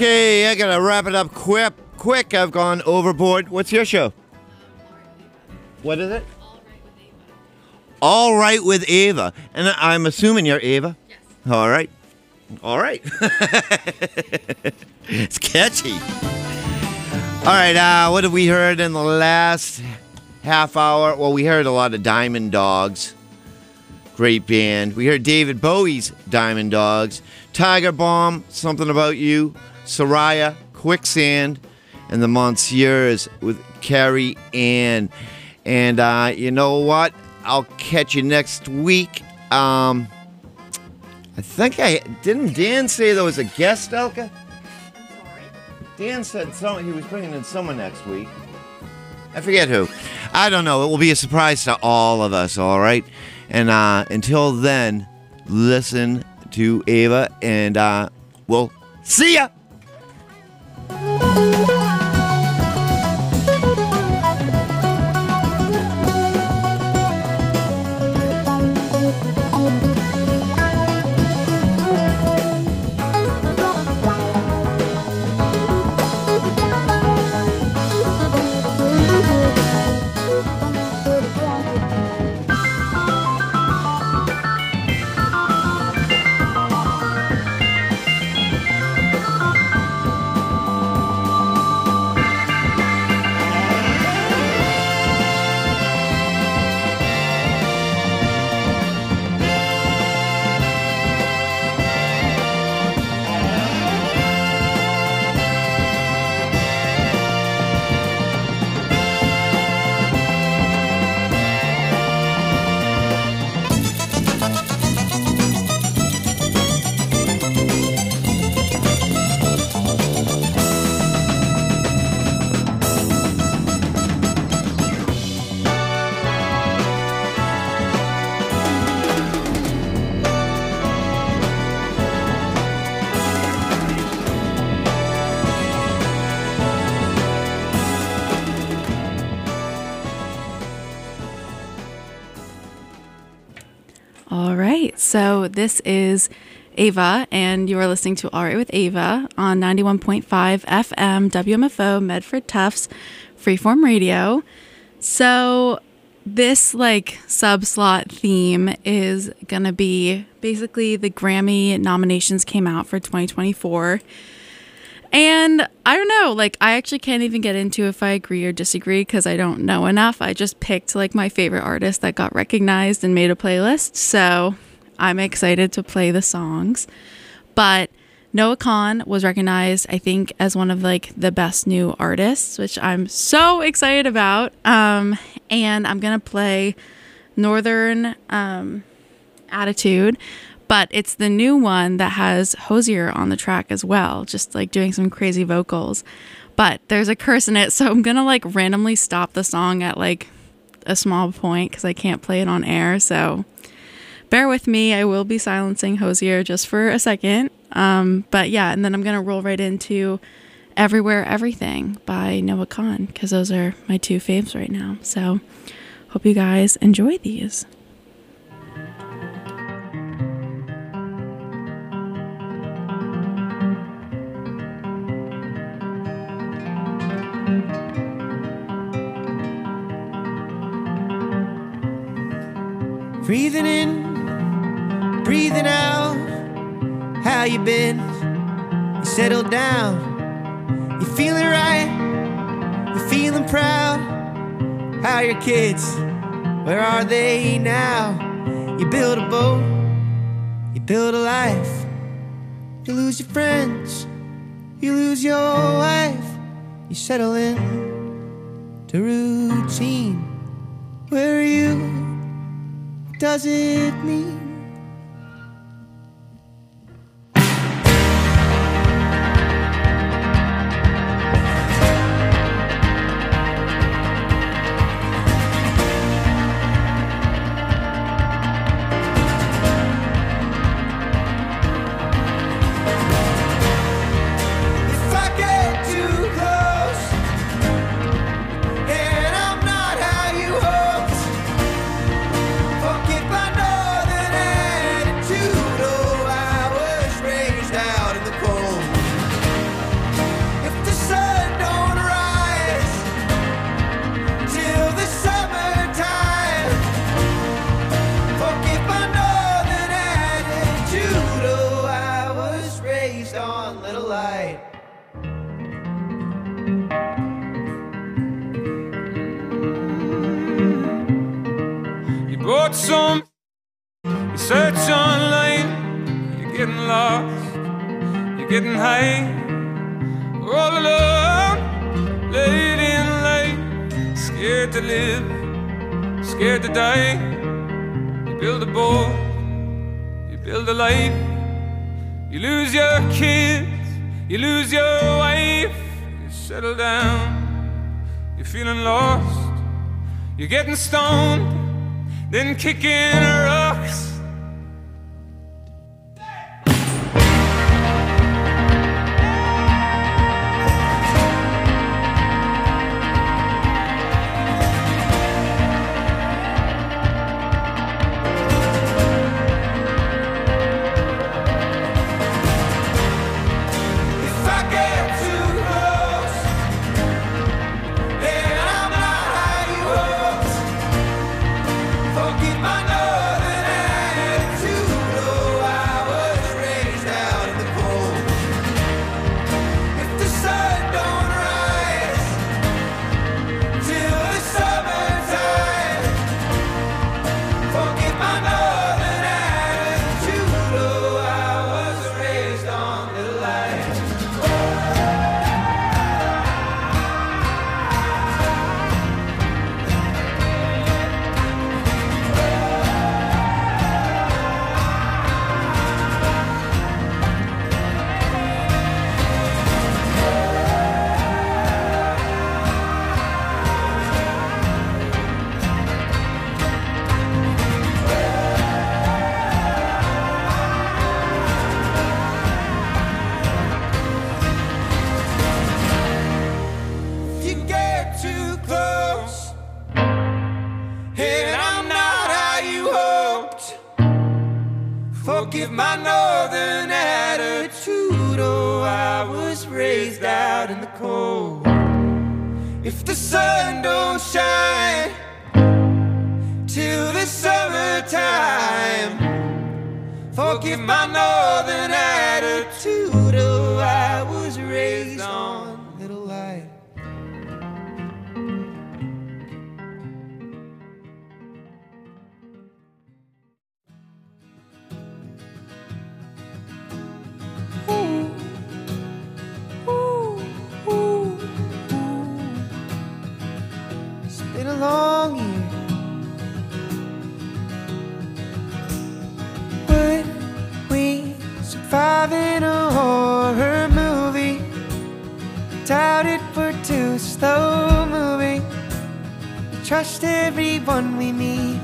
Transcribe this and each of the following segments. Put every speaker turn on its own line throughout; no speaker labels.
Okay, I gotta wrap it up quick. I've gone overboard. What's your show? What is it? All Right with Ava. And I'm assuming you're Ava?
Yes.
All right. It's catchy. All right, what have we heard in the last half hour? Well, we heard a lot of Diamond Dogs. Great band. We heard David Bowie's Diamond Dogs. Tiger Bomb, Something About You. Soraya, Quicksand. And the Monsieurs with Carrie Ann. And you know what? I'll catch you next week. I think didn't Dan say there was a guest, Elka?
I'm sorry.
Dan said he was bringing in someone next week. I forget who. I don't know. It will be a surprise to all of us, all right? And until then, listen to Ava, and we'll see ya!
So this is Ava, and you are listening to All Right with Ava on 91.5 FM WMFO Medford Tufts Freeform Radio. So this sub-slot theme is going to be basically the Grammy nominations came out for 2024. And I don't know, I actually can't even get into if I agree or disagree because I don't know enough. I just picked my favorite artist that got recognized and made a playlist. So I'm excited to play the songs. But Noah Kahan was recognized, I think, as one of the best new artists, which I'm so excited about. And I'm going to play Northern Attitude. But it's the new one that has Hozier on the track as well, just doing some crazy vocals. But there's a curse in it, so I'm going to randomly stop the song at a small point because I can't play it on air. So bear with me. I will be silencing Hozier just for a second. But yeah, and then I'm going to roll right into Everywhere Everything by Noah Kahan because those are my two faves right now. So hope you guys enjoy these.
Breathing in, breathing out. How you been? You settled down. You feeling right? You feeling proud? How are your kids? Where are they now? You build a boat. You build a life. You lose your friends. You lose your wife. You settle in to routine. Where are you? Does it mean?
Forget by northern some. You search online, you're getting lost, you're getting high. We're all alone, late in life, scared to live, scared to die. You build a boat, you build a life. You lose your kids, you lose your wife. You settle down, you're feeling lost, you're getting stoned, then kicking rocks. Forgive my northern attitude. Oh, I was raised out in the cold. If the sun don't shine till the summertime, forgive my northern attitude. Oh, I was raised on little light. Been a long year. Would we survive in a horror movie? Doubt it, we're too slow moving. We trust everyone we meet.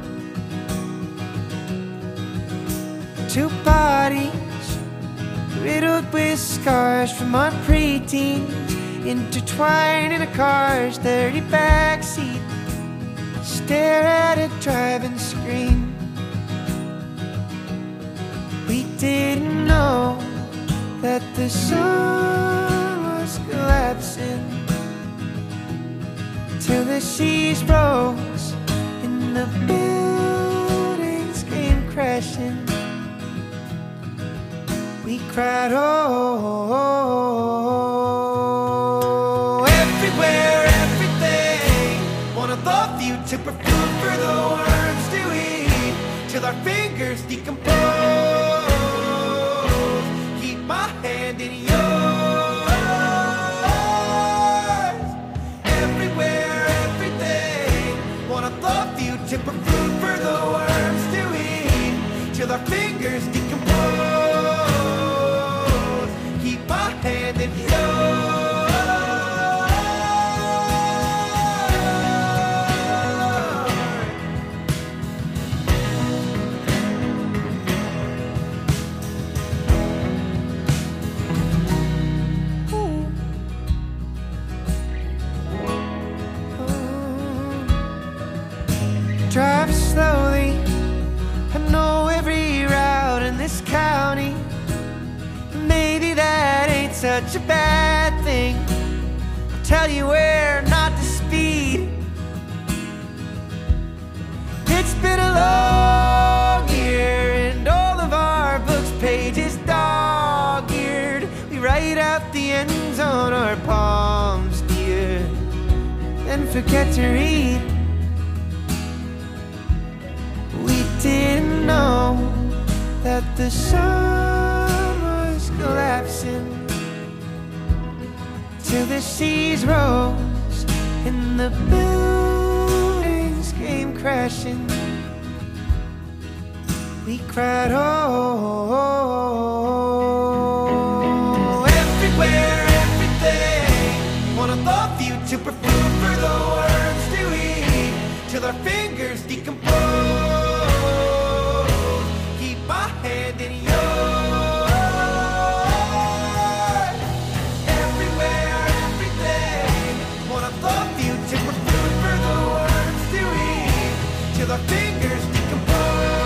Two bodies riddled with scars from our preteens, intertwined in a car's dirty backseat. Stare at a driving screen. We didn't know that the sun was collapsing till the seas rose and the buildings came crashing. We cried, oh, everywhere, everything. Wanna love you to provide food for the worms to eat till our fingers decompose. Keep my hand in yours. Everywhere, everything. Wanna love you to provide food for the worms to eat till our fingers decompose. Keep my hand in yours. Drive slowly, I know every route in this county. Maybe that ain't such a bad thing. I'll tell you where not to speed. It's been a long year and all of our books pages dog-eared. We write out the ends on our palms, dear, then forget to read.
the sun was collapsing, till the seas rose and the buildings came crashing. We cried, oh, everywhere, everything. One of the few to put food for the worms to eat, till our fingers decompose. Keep my hand in yours. Everywhere, everything. One of the few to put food for the worms to eat, till our fingers decompose.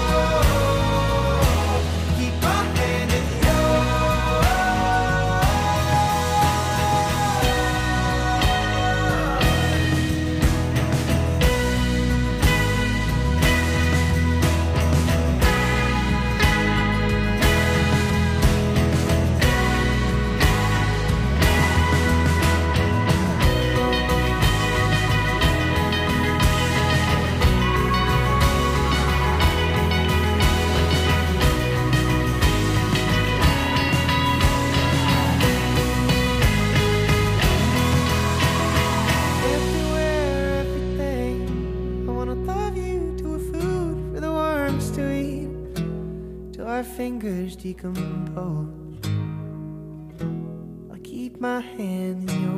Fingers decompose. I'll keep my hand in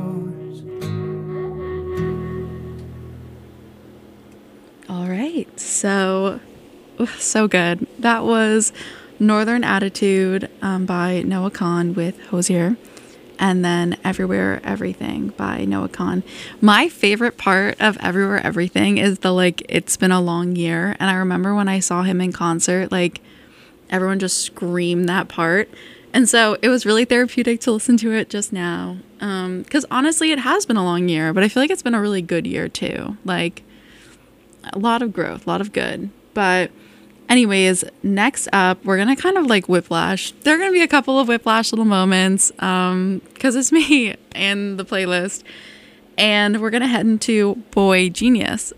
yours.
All right, so good. That was Northern Attitude by Noah Kahan with Hozier, and then Everywhere Everything by Noah Kahan. My favorite part of Everywhere Everything is the it's been a long year, and I remember when I saw him in concert, everyone just screamed that part. And so it was really therapeutic to listen to it just now. Because honestly, it has been a long year, but I feel like it's been a really good year too. A lot of growth, a lot of good. But anyways, next up, we're going to kind of whiplash. There are going to be a couple of whiplash little moments because it's me and the playlist. And we're going to head into Boy Genius.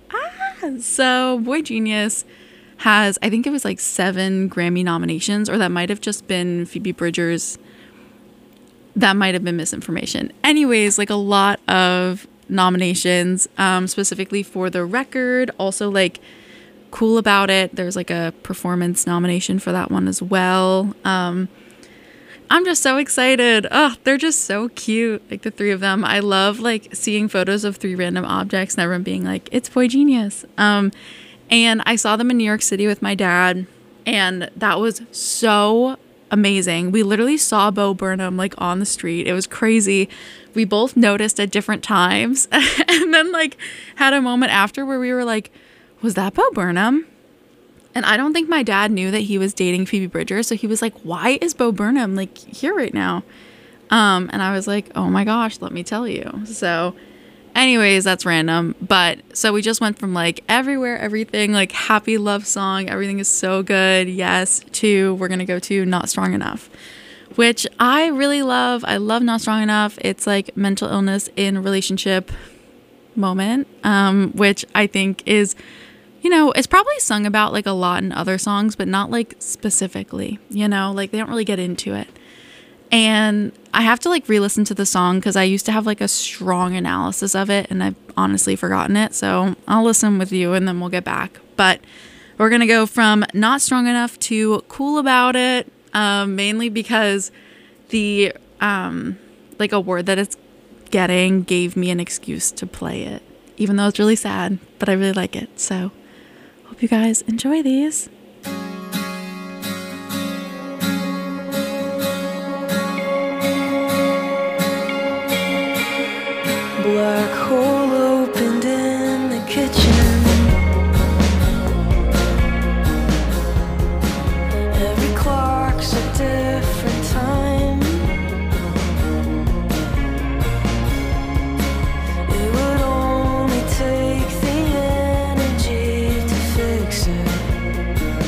So Boy Genius has, I think it was 7 Grammy nominations, or that might have just been Phoebe Bridgers. That might have been misinformation. Anyways, a lot of nominations, specifically for the record. Also, Cool About It. There's a performance nomination for that one as well. I'm just so excited. Oh, they're just so cute. The 3 of them. I love seeing photos of 3 random objects and everyone being it's Boy Genius. And I saw them in New York City with my dad, and that was so amazing. We literally saw Bo Burnham on the street. It was crazy. We both noticed at different times, and then had a moment after where we were was that Bo Burnham? And I don't think my dad knew that he was dating Phoebe Bridgers, so he was why is Bo Burnham here right now? And I was oh my gosh, let me tell you. So anyways, that's random. But so we just went from Everywhere Everything, happy love song, everything is so good, yes, to we're gonna go to Not Strong Enough, which I really love. I love Not Strong Enough. It's mental illness in a relationship moment, which I think is, it's probably sung about a lot in other songs, but not specifically, they don't really get into it. And I have to re-listen to the song because I used to have a strong analysis of it, and I've honestly forgotten it. So I'll listen with you and then we'll get back. But we're going to go from Not Strong Enough to Cool About It, mainly because the award that it's getting gave me an excuse to play it, even though it's really sad, but I really like it. So hope you guys enjoy these.
Black hole opened in the kitchen. Every clock's a different time. It would only take the energy to fix it.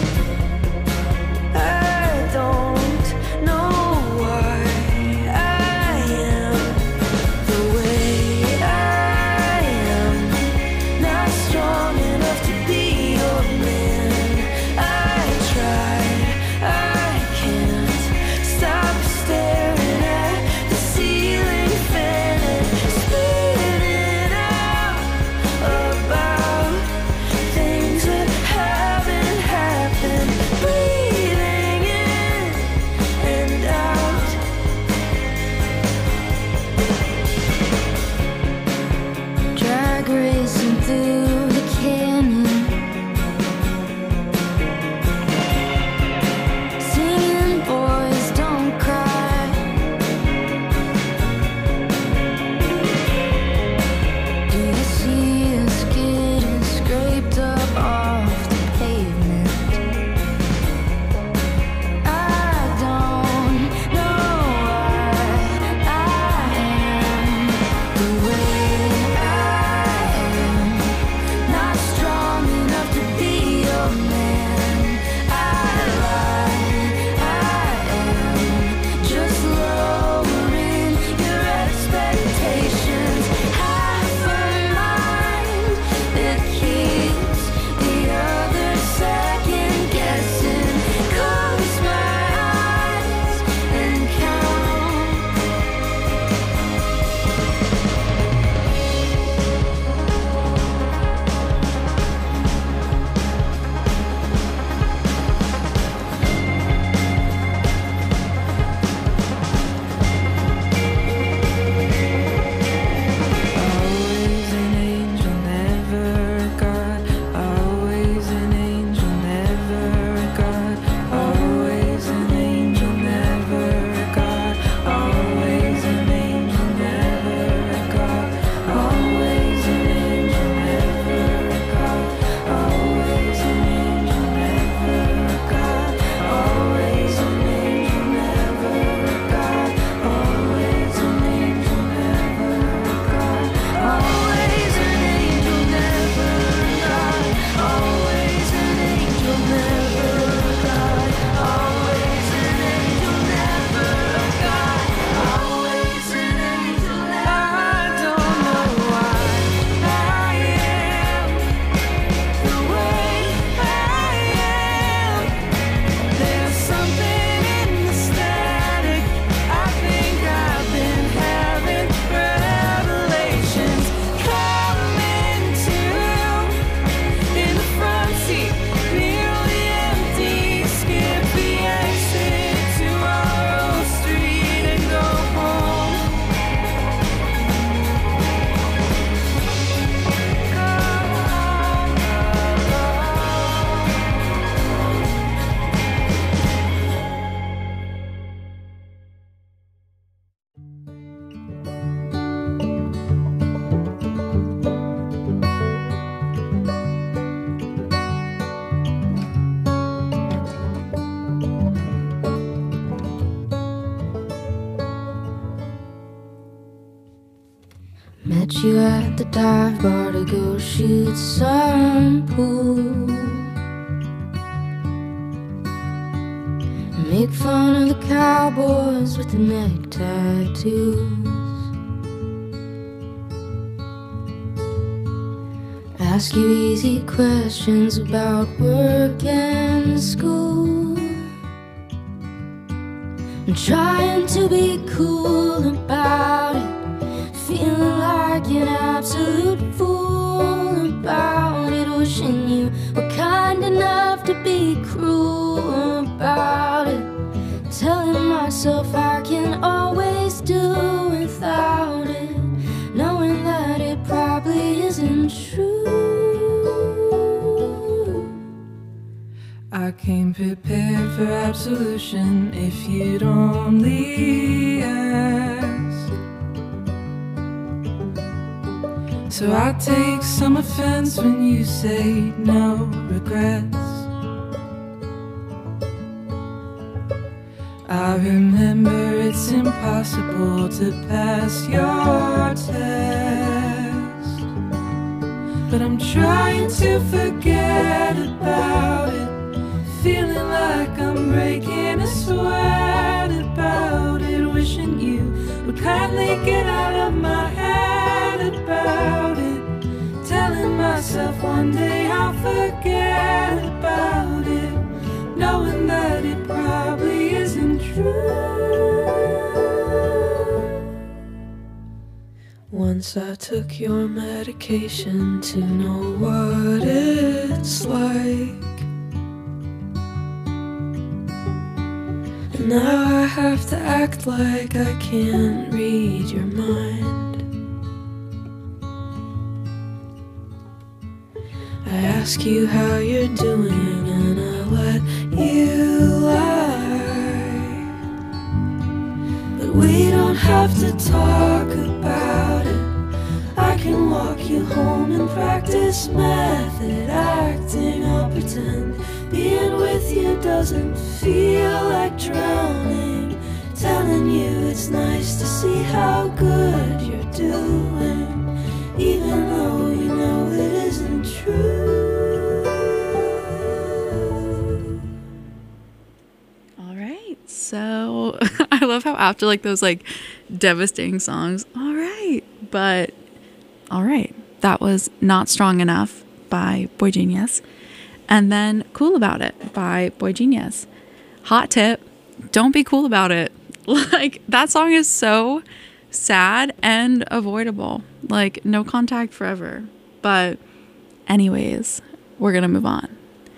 you at the dive bar to go shoot some pool. Make fun of the cowboys with the neck tattoos. Ask you easy questions about work and school. I'm trying to be cool about it, feeling like an absolute fool about it, wishing you were kind enough to be cruel about it, telling myself I can always do without it, knowing that it probably isn't true.
I came prepared for absolution if you'd only ask. So I take some offense when you say no regrets. I remember it's impossible to pass your test, but I'm trying to forget about it, feeling like I'm breaking a sweat about it, wishing you would kindly get out of my head about it, telling myself one day I'll forget about it, knowing that it probably isn't true. Once I took your medication to know what it's like, and now I have to act like I can't read your mind. I ask you how you're doing and I let you lie, but we don't have to talk about it. I can walk you home and practice method acting. I'll pretend being with you doesn't feel like drowning, telling you it's nice to see how good you're doing, even though you know it isn't true.
All right. So I love how after like those like devastating songs, all right, but all right, that was Not Strong Enough by Boy Genius. And then Cool About It by Boy Genius. Hot tip, don't be cool about it. Like, that song is so sad and avoidable. Like, no contact forever. But anyways, we're going to move on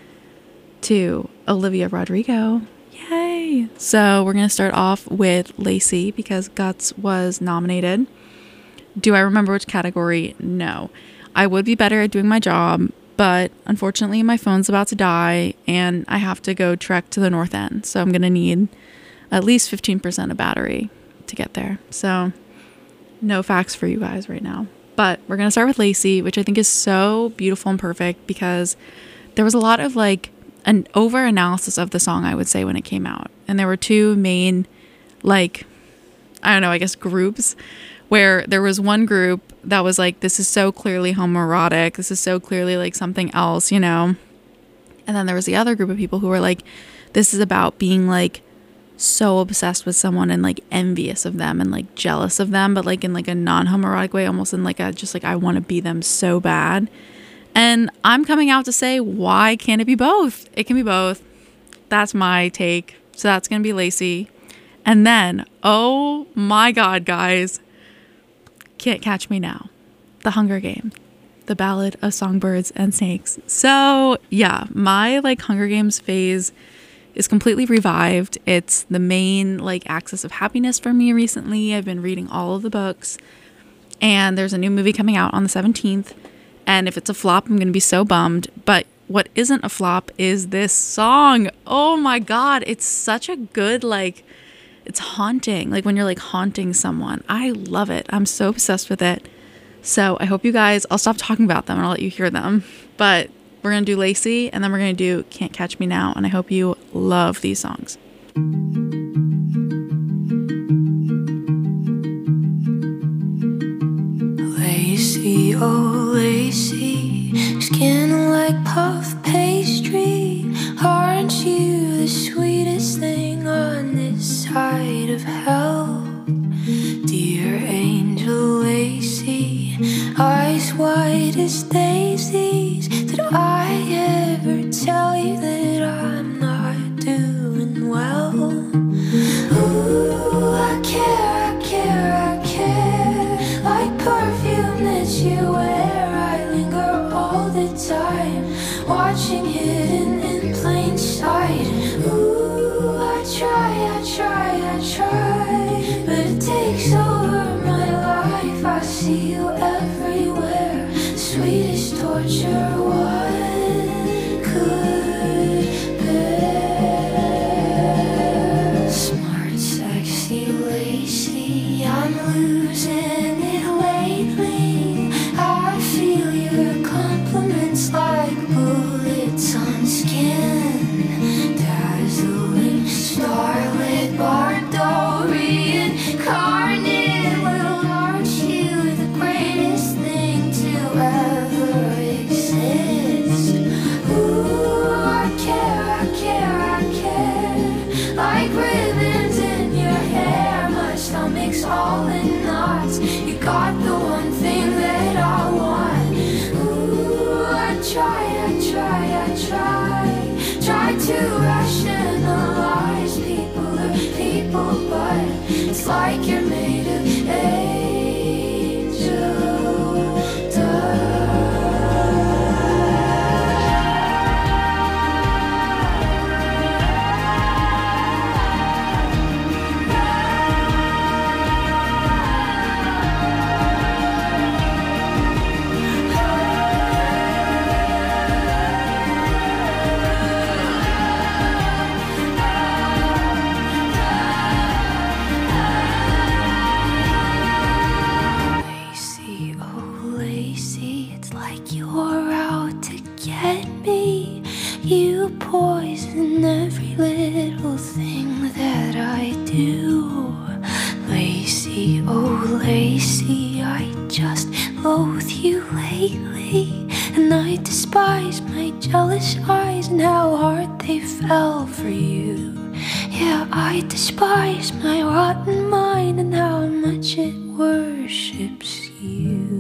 to Olivia Rodrigo. Yay! So we're going to start off with Lacey because Guts was nominated. Do I remember which category? No. I would be better at doing my job, but unfortunately my phone's about to die and I have to go trek to the north end. So I'm going to need at least 15% of battery to get there. So no facts for you guys right now. But we're going to start with Lacey, which I think is so beautiful and perfect because there was a lot of like an over analysis of the song, I would say, when it came out. And there were two main, like, I don't know, I guess groups, where there was one group that was like, this is so clearly homoerotic. This is so clearly like something else, you know? And then there was the other group of people who were like, this is about being like so obsessed with someone and like envious of them and like jealous of them, but like in like a non-homoerotic way, almost in like a, just like, I want to be them so bad. And I'm coming out to say, why can't it be both? It can be both. That's my take. So that's going to be Lacey. And then, oh my God, guys, Can't Catch Me Now, The Hunger Games, The Ballad of Songbirds and Snakes. So yeah, my like Hunger Games phase is completely revived. It's the main like axis of happiness for me recently. I've been reading all of the books and there's a new movie coming out on the 17th. And if it's a flop, I'm going to be so bummed. But what isn't a flop is this song. Oh my God. It's such a good, like, it's haunting. Like when you're like haunting someone. I love it. I'm so obsessed with it. So I hope you guys, I'll stop talking about them and I'll let you hear them. But we're going to do Lacey and then we're going to do Can't Catch Me Now. And I hope you love these songs.
Lacy, oh Lacy, skin like puff pastry. Aren't you the sweetest thing on this side of hell? Dear angel Lacy, eyes white as daisies. Did I ever tell you that I'm not doing well? Ooh, I care, I care, I care. Like perfume that you wear, I linger all the time, watching hidden in plain sight. Ooh, I try, but it takes over my life. I see you everywhere, sweetest torture one could bear. Smart, sexy, Lacy, I'm losing it lately. I feel your compliments like bullets on skin. Dazzling, starlit, Bardorian, incarnate. Well, aren't you the greatest thing to ever exist? Ooh, I care, like ribbons in your hair. My stomach's all in knots. You got the one thing that I want. Ooh, I try to rationalize. People are people, but it's like you're made of angel dust. Lacy, oh Lacy, it's like you're out to get me. You poison every little thing that I do. Lacy, oh Lacy, I just loathe you lately. And I despise my jealous eyes and how hard they fell for you. Yeah, I despise my rotten mind and how much it worships you.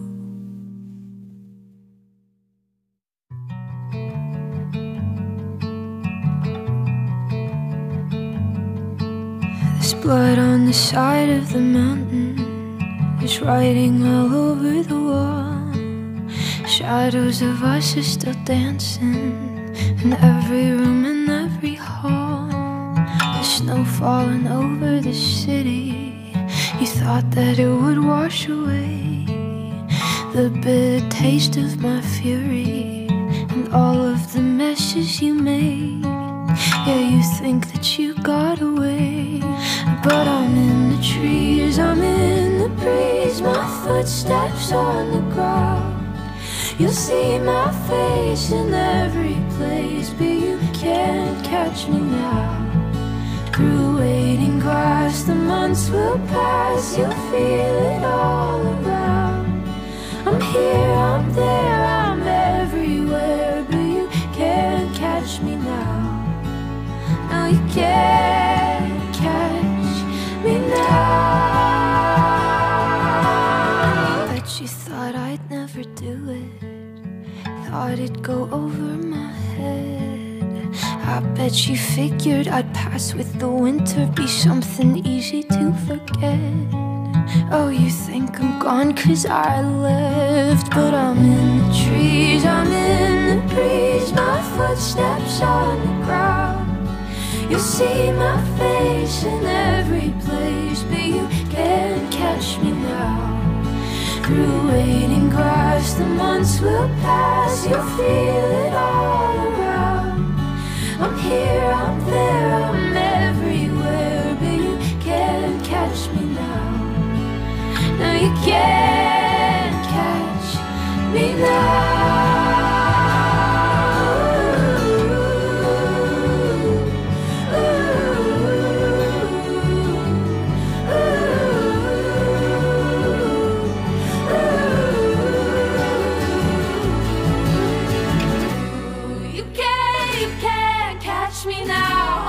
There's blood on the side of the mountain. There's writing all over the wall. Shadows of us are still dancing in every room and every hall. The snow falling over the city. You thought that it would wash away the bitter taste of my fury and all of the messes you made. Yeah, you think that you got away, but I'm in the trees, I'm in the breeze. My footsteps on the ground. You'll see my face in every place, but you can't catch me now. Grew waiting grass, the months will pass. You'll feel it all around. I'm here, I'm there, I'm everywhere, but you can't catch me now. No, you can't catch me now. Bet you thought I'd never do it, thought it'd go over my head. I bet you figured I'd pass with the winter, be something easy to forget. Oh, you think I'm gone 'cause I left, but I'm in the trees, I'm in the breeze. My footsteps on the ground. You'll see my face in every place, but you can't catch me now. Grew waiting grass, the months will pass. You'll feel it all around. I'm here, I'm there, I'm everywhere, but you can't catch me now. No, you can't catch me now.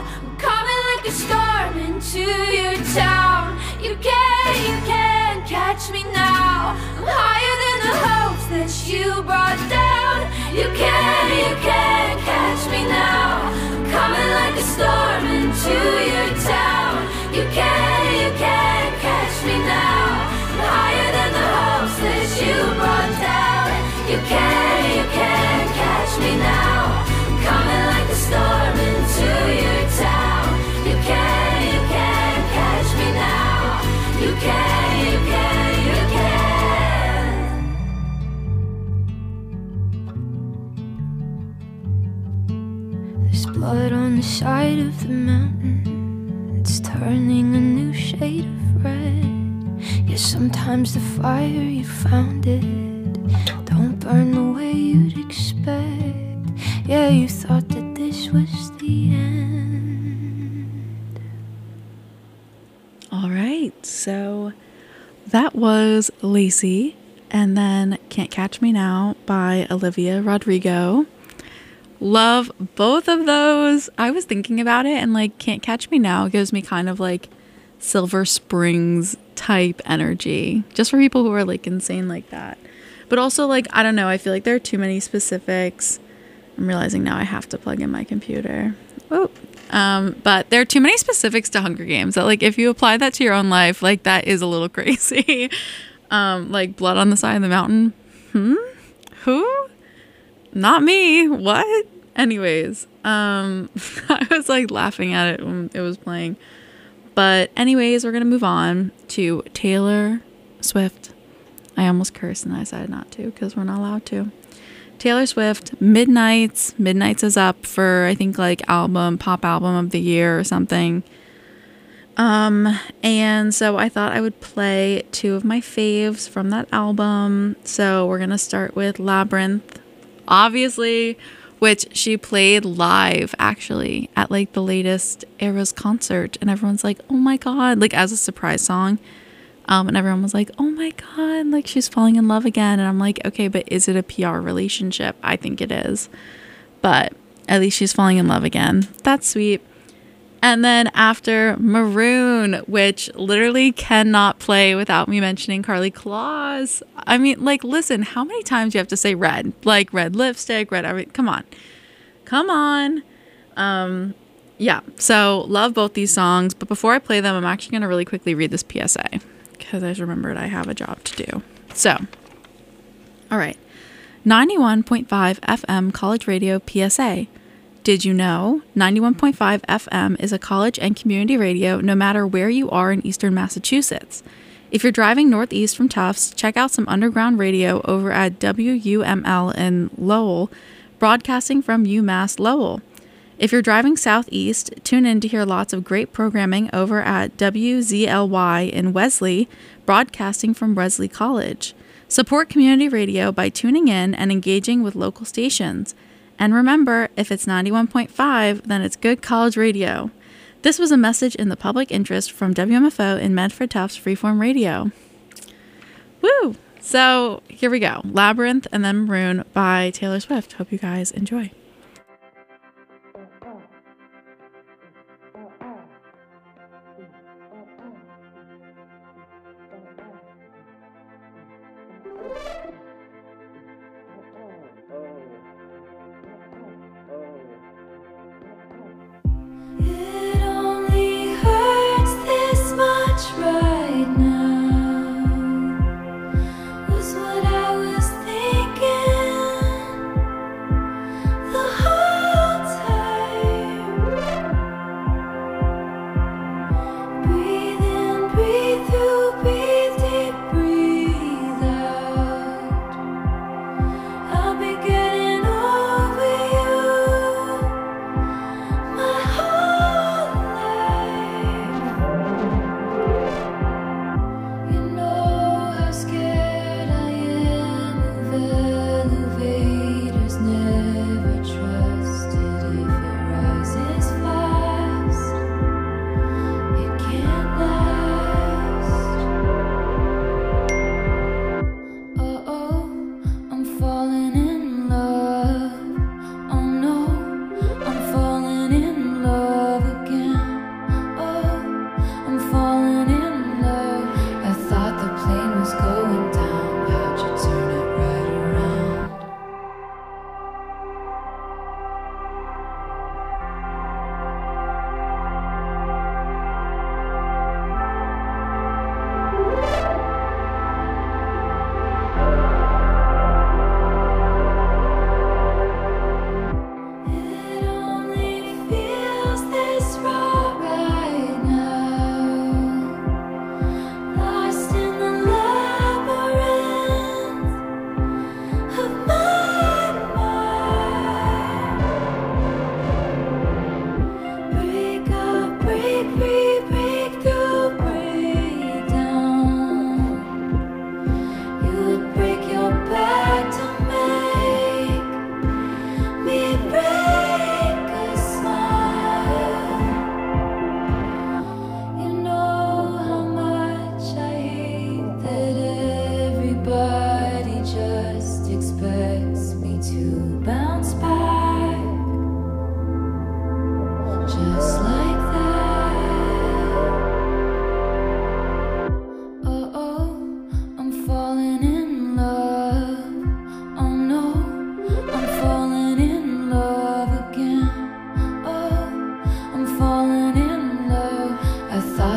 I'm coming like a storm into your town. You can't catch me now. I'm higher than the hopes that you brought down. You can't catch me now. I'm coming like a storm into your town. You can't catch me now. I'm higher than the hopes that you brought down. You can't catch me now. I'm coming like a storm into your town. You can't catch me now. You can't. There's blood on the side of the mountain. It's turning a new shade of red. Yeah, sometimes the fire you found it don't burn the way you'd expect. Yeah, you thought that this was the end.
All right, so that was Lacey, and then Can't Catch Me Now by Olivia Rodrigo. Love both of those. I was thinking about it, and like Can't Catch Me Now gives me kind of like Silver Springs type energy, just for people who are like insane like that. But also, like, I don't know, I feel like there are too many specifics. I'm realizing now I have to plug in my computer. Whoop. But there are too many specifics to Hunger Games that, like, if you apply that to your own life, like, that is a little crazy. Like, blood on the side of the mountain. Who? Not me. What? Anyways, I was, like, laughing at it when it was playing. But anyways, we're going to move on to Taylor Swift. I almost cursed and I decided not to because we're not allowed to. Taylor Swift, Midnights. Midnights is up for, I think, like pop album of the year or something. And so I thought I would play two of my faves from that album. So we're going to start with Labyrinth, obviously, which she played live actually at like the latest Eras concert. And everyone's like, oh my God, like as a surprise song. And everyone was like, oh my God, like she's falling in love again. And I'm like, okay, but is it a PR relationship? I think it is. But at least she's falling in love again. That's sweet. And then after Maroon, which literally cannot play without me mentioning Karlie Kloss. I mean, like, listen, how many times do you have to say red? Like red lipstick, red everything. Come on. Come on. Yeah, so love both these songs. But before I play them, I'm actually going to really quickly read this PSA, because I just remembered I have a job to do. So, all right. 91.5 FM College Radio PSA. Did you know 91.5 FM is a college and community radio no matter where you are in eastern Massachusetts? If you're driving northeast from Tufts, check out some underground radio over at WUML in Lowell, broadcasting from UMass Lowell. If you're driving southeast, tune in to hear lots of great programming over at WZLY in Wesley, broadcasting from Wesley College. Support community radio by tuning in and engaging with local stations. And remember, if it's 91.5, then it's good college radio. This was a message in the public interest from WMFO in Medford Tufts Freeform Radio. Woo! So here we go. Labyrinth and then Maroon by Taylor Swift. Hope you guys enjoy.
It only hurts this much right now, was what I was thinking. The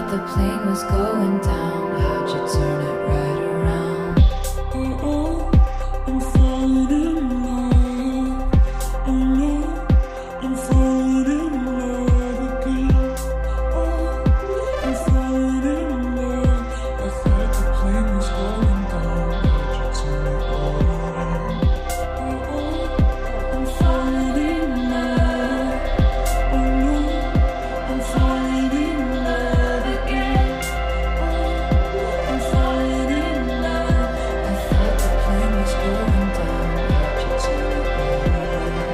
the plane was going down. How'd you turn it right around? I'm falling in love. Oh no, I'm falling in love again. I'm falling in love. I thought the plane was going down. How'd you turn it right around? I'm falling in love. Oh no, I'm falling in love again. I'm falling in love. I thought the plane was going down. How'd you turn it right around?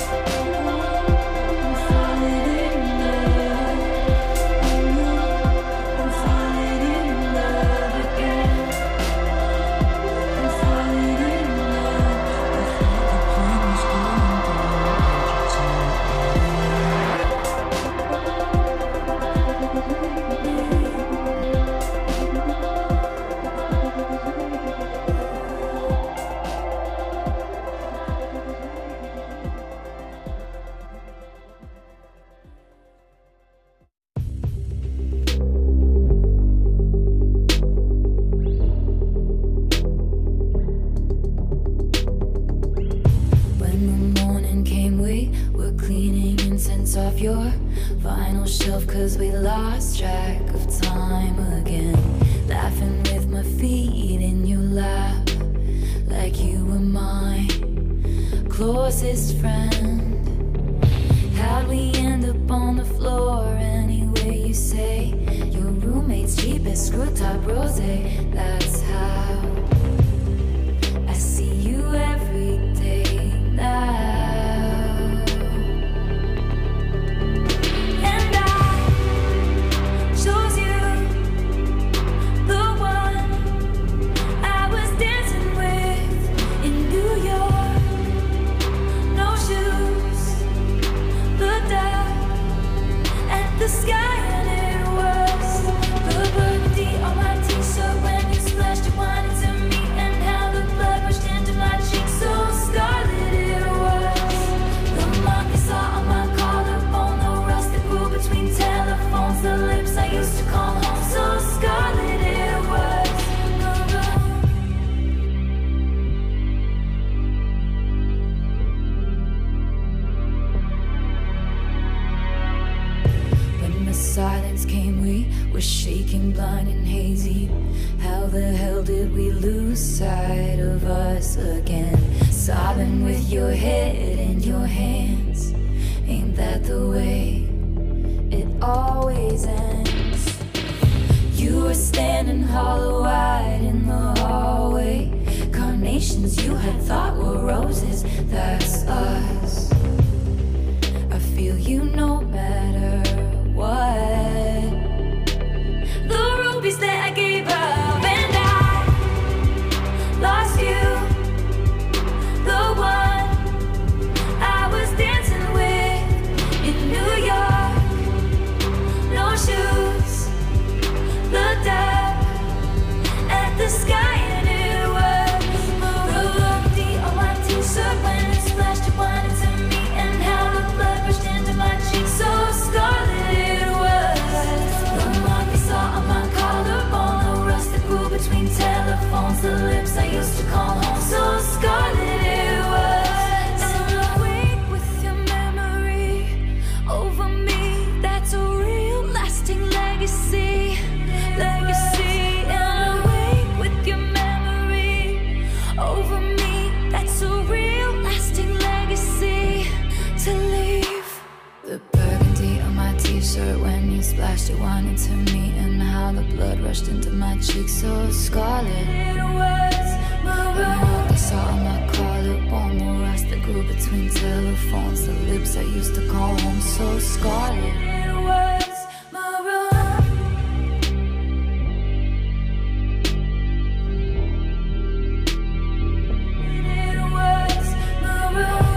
I'm falling in love. Oh no, I'm falling in love again. I'm falling in love. I thought the plane was going down. How'd you turn it right around? When the morning came, we were cleaning incense off your vinyl shelf, 'cause we lost track of time again. Laughing with my feet in your lap, like you were my closest friend. How'd we end up on the floor anyway? You say your roommate's cheapest screw top rosé. That's how I see you every day now. And I chose you, the one I was dancing with in New York. No shoes, looked up at the sky and it was the burgundy on my t-shirt when you splashed your wine into me, and how the blood rushed into my cheeks so scarlet it was. The mark you saw on my collarbone, the rust that grew between telephones, the lips I used to call home, so scarlet it was. When the silence came, we were shaking, blind and hazy. How the hell did we lose sight of us again? Sobbing with your head in your hands. Ain't that the way it always ends? You were standing hollow-eyed in the hallway. Carnations you had thought were roses, that's us. I feel you no matter what. The rubies that I gave up, and I lost you, the one I was dancing with in New York. No shoes, looked up at the sky and it was the burgundy on my t-shirt when it splashed your wine into me, and how the blood rushed into my cheeks so scarlet it was. The mark you saw on my collarbone, the rust that grew between telephones, the lips I used to call home, so scarlet it was. And awake with your memory over me, that's a real lasting legacy. Legacy. And awake with your memory over me, that's a real lasting legacy to leave. The burgundy on my t-shirt when you splashed your wine into me, and how the blood rushed into my cheeks so scarlet it was. Maroon. I saw on my collarbone, the rust that grew between telephones, the lips I used to call home, so scarlet it was. Maroon. It was maroon.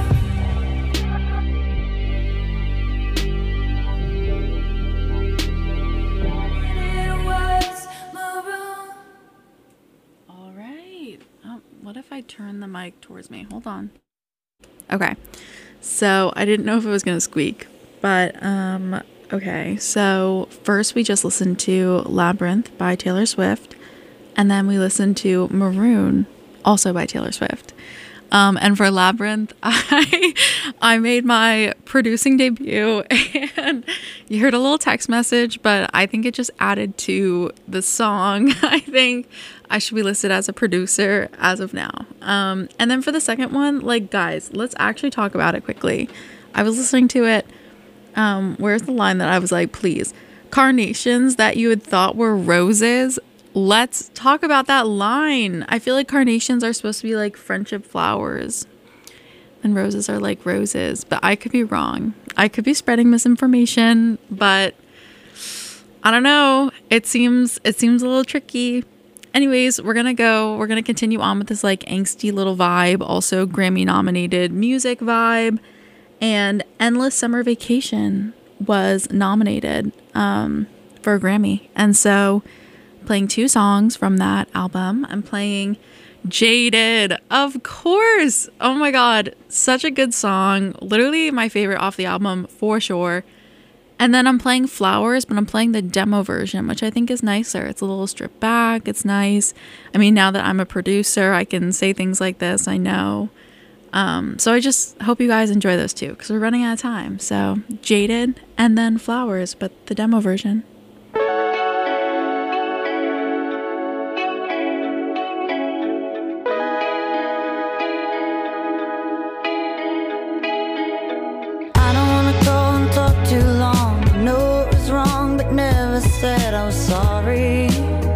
It was maroon.
All right. What if I turn the mic towards me? Hold on. Okay. So I didn't know if it was going to squeak, but Okay, so first we just listened to Labyrinth by Taylor Swift, and then we listened to Maroon, also by Taylor Swift. And for Labyrinth, I made my producing debut, and you heard a little text message, but I think it just added to the song. I think I should be listed as a producer as of now. And then for the second one, like, guys, let's actually talk about it quickly. I was listening to it. Where's the line that I was like, please, carnations that you had thought were roses? Let's talk about that line. I feel like carnations are supposed to be like friendship flowers and roses are like roses, but I could be wrong. I could be spreading misinformation, but I don't know. It seems a little tricky. Anyways, we're going to continue on with this like angsty little vibe, also Grammy nominated music vibe. And Endless Summer Vacation was nominated for a Grammy. And so playing 2 songs from that album. I'm playing Jaded, of course. Oh my God, such a good song. Literally my favorite off the album for sure. And then I'm playing Flowers, but I'm playing the demo version, which I think is nicer. It's a little stripped back. It's nice. I mean, now that I'm a producer, I can say things like this. I know. So I just hope you guys enjoy those 2 because we're running out of time. So Jaded and then Flowers, but the demo version.
I don't wanna go and talk too long. I know it was wrong, but never said I was sorry.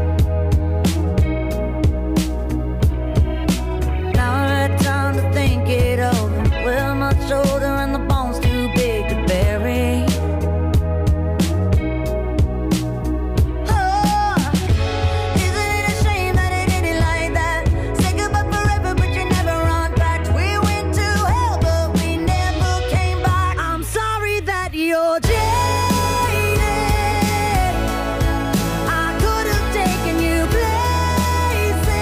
Shoulder and the bones too big to bury. Oh, isn't it a shame that it ended like that? Say goodbye forever, but you never run back. We went to hell, but we never came back. I'm sorry that you're jaded. I could have taken you places.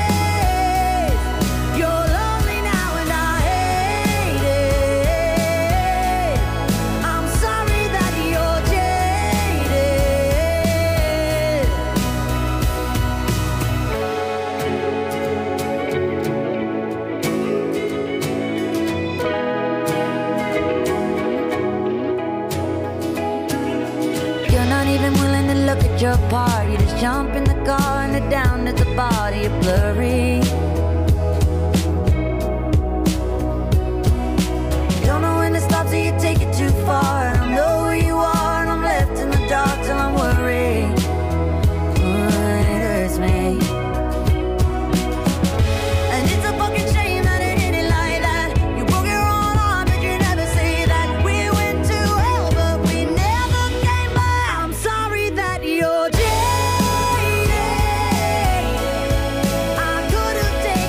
You're lonely now and I hate it. I'm sorry that you're jaded. You're not even willing to look at your part. You just jump in the car and head down to the body. You're blurry. You don't know when to stop, so you take it too far. I don't know where you are, and I'm left in the dark till I'm worried. It hurts me. And it's a fucking shame that it ended like that. You broke your own heart, but you never say that. We went to hell, but we never came back. I'm sorry that you're jaded. I could have taken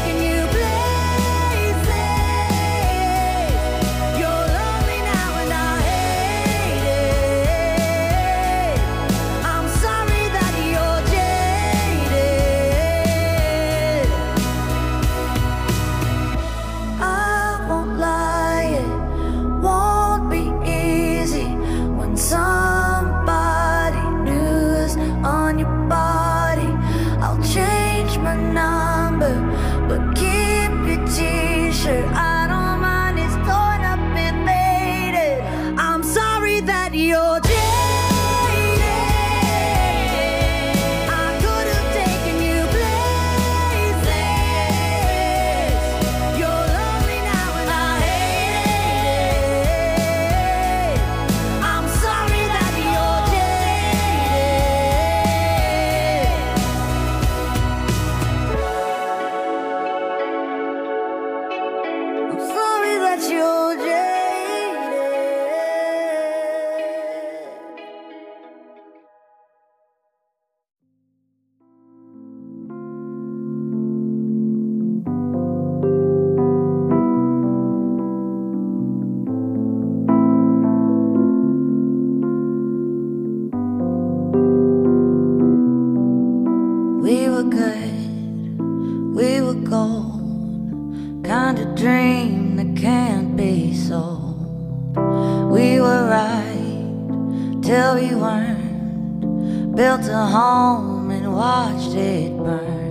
weren't. Built a home and watched it burn.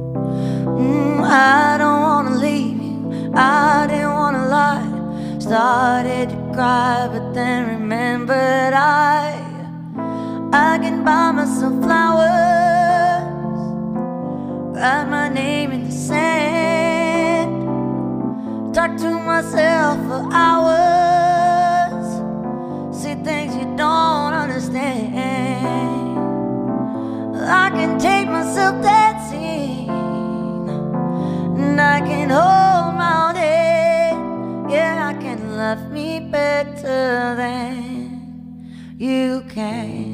I don't wanna leave you, I didn't wanna lie. Started to cry, but then remembered I can buy myself flowers, write my name in the sand, talk to myself for hours, see things you don't understand. I can take myself dancing, and I can hold my own head. Yeah, I can love me better than you can.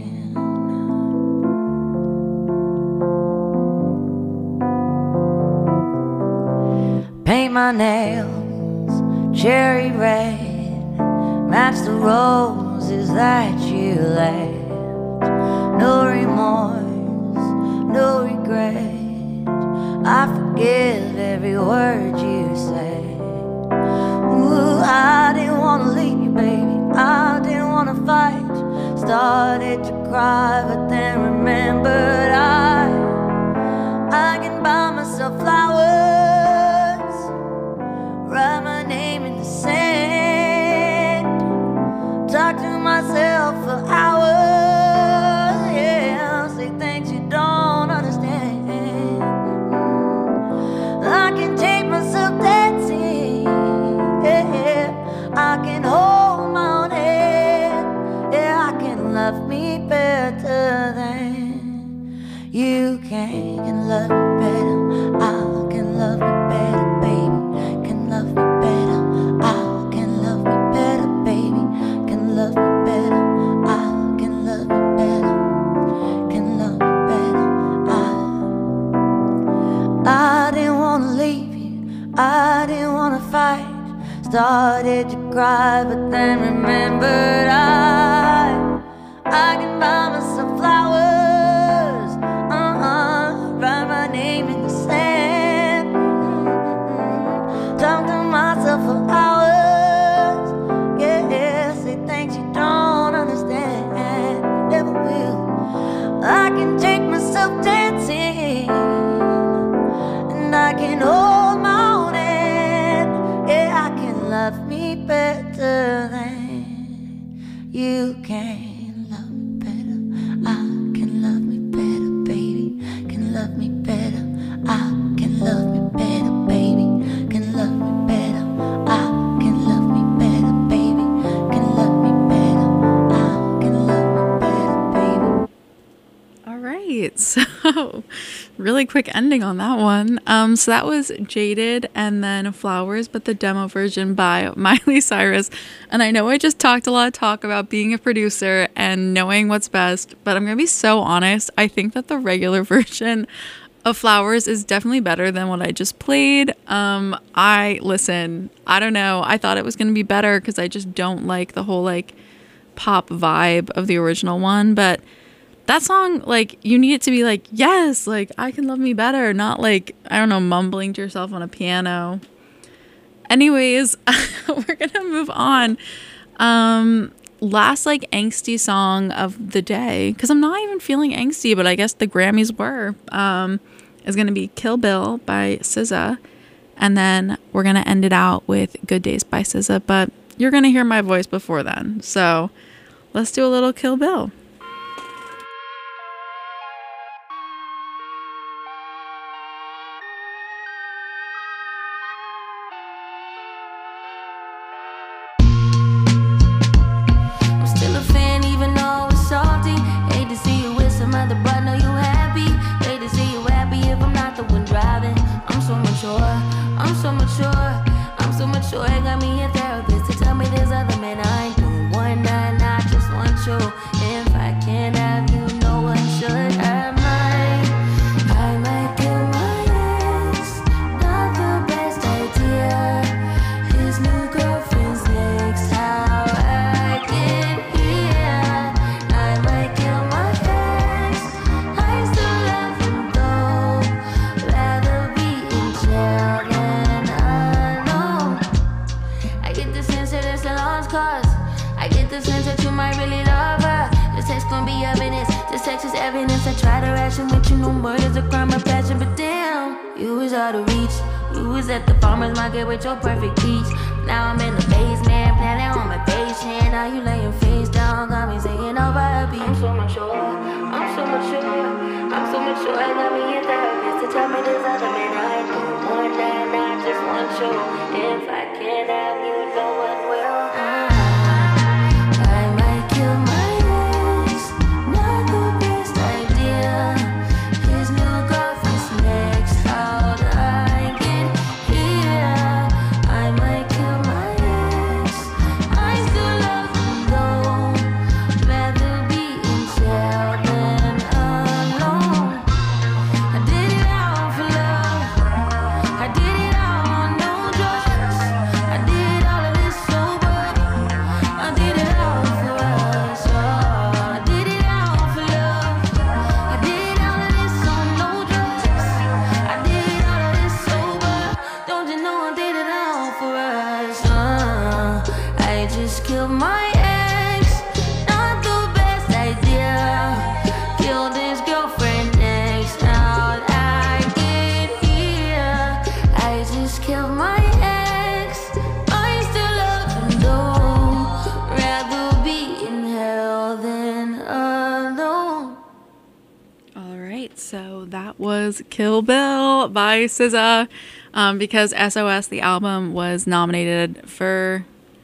Paint my nails cherry red, match the roses that you left. No remorse, no regret, I forgive every word you said. Ooh, I didn't wanna leave you, baby, I didn't wanna fight. Started to cry, but then remembered I can buy myself flowers, write my name in the sand, talk to myself for hours, yeah, say things you don't understand. I can take myself dancing, yeah, I can hold my own head, yeah, I can love me better than you can love me better, I can love me better, baby, can love me better, I can love me better, baby, can love me better, I can love me better, can love me better, I didn't wanna leave you, I didn't wanna fight. Started to cry, but then remembered I can buy myself flowers, write my name in the sand, talk to myself for hours, yeah, say things you don't understand, never will. I can take myself dancing, and I can hold my own hand, yeah, I can love me better than you can. Love me better, I can love me better, baby, can love me better, I can love me better, baby, can love me better, I can love me better, baby, can love me better, I can love me better, baby.
All right, so really quick ending on that one. So that was Jaded and then Flowers, but the demo version by Miley Cyrus. And I know I just talked a lot of talk about being a producer and knowing what's best, but I'm gonna be so honest. I think that the regular version of Flowers is definitely better than what I just played. I don't know. I thought it was gonna be better because I just don't like the whole like pop vibe of the original one, but that song, like, you need it to be like, yes, like, I can love me better, not like, I don't know, mumbling to yourself on a piano. Anyways, we're gonna move on. Last, like, angsty song of the day, because I'm not even feeling angsty, but I guess the Grammys were, is gonna be Kill Bill by SZA, and then we're gonna end it out with Good Days by SZA, but you're gonna hear my voice before then, so let's do a little Kill Bill.
Got me a therapist to tell me there's other men I ain't doing one night, I just want you. And happiness. I try to ration with you, no murder's a crime of passion, but damn, you was out of reach. You was at the farmer's market with your perfect peach. Now I'm in the basement, planning on my patient. Now you laying face down, got me singing over a beat. I'm so mature, I'm so mature, I'm so mature. I got me in therapist to tell me there's other men I know more than I just want you. If I can't have you, no one will. I might kill my ex, not the best idea. His new girlfriend's next, how'd I get here? I might kill my ex, I still love him though. Rather be in jail than alone. I did it all for love, I did it all on no drugs. I did all of this sober, I did it all for us. Oh, I did it all for love, I did all of this on no drugs. I did all of this sober, don't you know I did it all for us. I just killed my ex, not the best idea. Killed his girlfriend next, how'd I get here? I just killed my ex, I still love him though. Rather be in hell than alone.
All right, so that was Kill Bill by SZA, because SOS, the album, was nominated for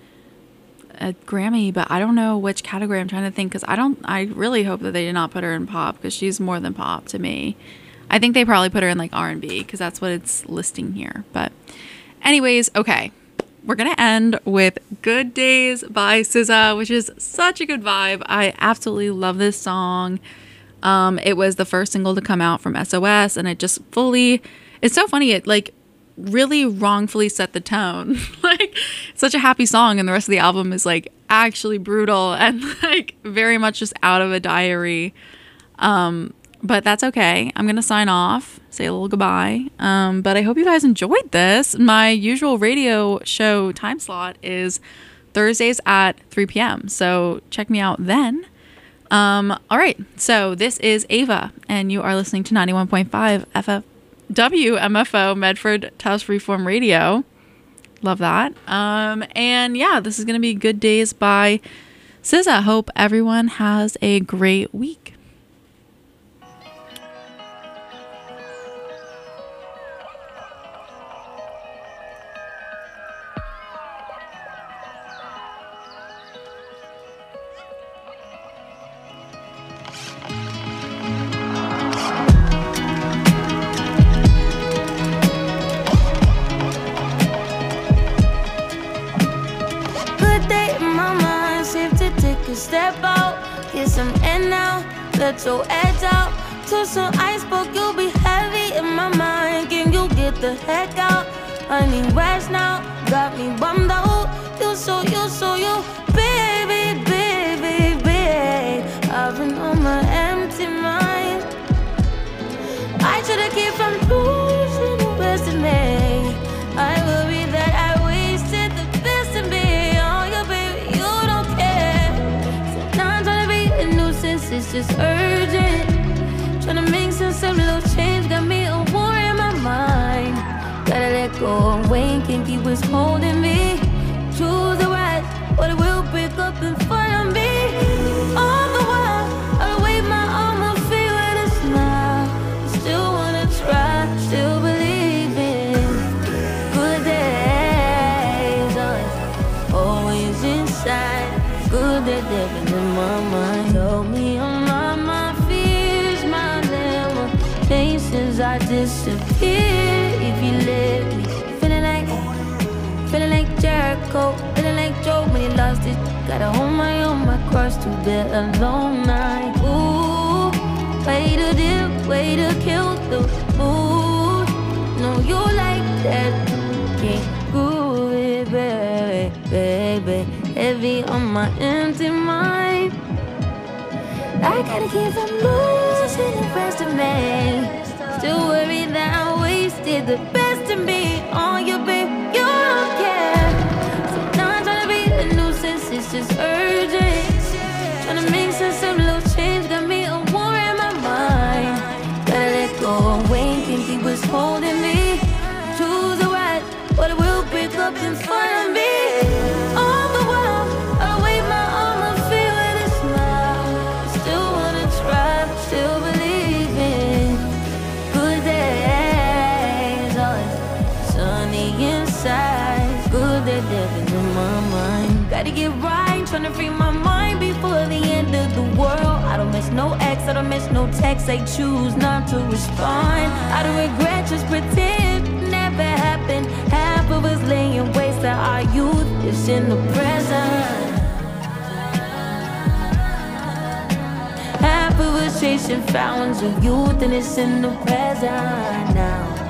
a Grammy, but I don't know which category. I'm trying to think, because I really hope that they did not put her in pop, because she's more than pop to me. I think they probably put her in like R&B, because that's what it's listing here. But anyways, okay, we're gonna end with Good Days by SZA, which is such a good vibe. I absolutely love this song. It was the first single to come out from SOS, and it just fully, it's so funny, it like really wrongfully set the tone. Like, such a happy song, and the rest of the album is like actually brutal and like very much just out of a diary. But that's okay. I'm gonna sign off, say a little goodbye. But I hope you guys enjoyed this. My usual radio show time slot is Thursdays at 3 p.m. So check me out then. All right, so this is Ava, and you are listening to 91.5 WMFO Medford Tufts Freeform Radio. Love that. And yeah, this is going to be Good Days by SZA. Hope everyone has a great week.
Good day in my mind, safe to take a step out. Get some air now, let your edge out. To some iceberg, you'll be heavy in my mind. Can you get the heck out? I need rest now, got me bummed out. You baby, baby, baby. I've been on my empty mind. I should've kept from losing the best of me. I worry that I wasted the best of me. Oh, yeah, baby, you don't care. So now I'm trying to be a nuisance, it's just urgent. Trying to make some little change, got me a war in my mind. Gotta let go of Wayne, can't keep what's holding me. Choose the right, but it will break up in front of me. All the while, I'll wave my arm, I'll feel with a smile. Still wanna try, still believe in good days. Always inside, good days living in my mind. Tell me I'm not my fears, my limitations. I disappear if you let me. Feeling like Jericho, feeling like Joe when he lost it. Gotta hold my own, my cross to bear a long night. Ooh, way to dip, way to kill the mood. No, you like that, can't groove it, baby, baby. Heavy on my empty mind. I gotta keep from losing the rest of me. Still worried that I wasted the best of me on you, babe. You don't care. So now I'm trying to be a nuisance, it's just urgent. Trying to make some little change, got me a war in my trying to free my mind before the end of the world. I don't miss no ex, I don't miss no text. They choose not to respond. I don't regret, just pretend it never happened. Half of us laying waste to our youth is in the present. Half of us chasing fountains of youth and it's in the present now.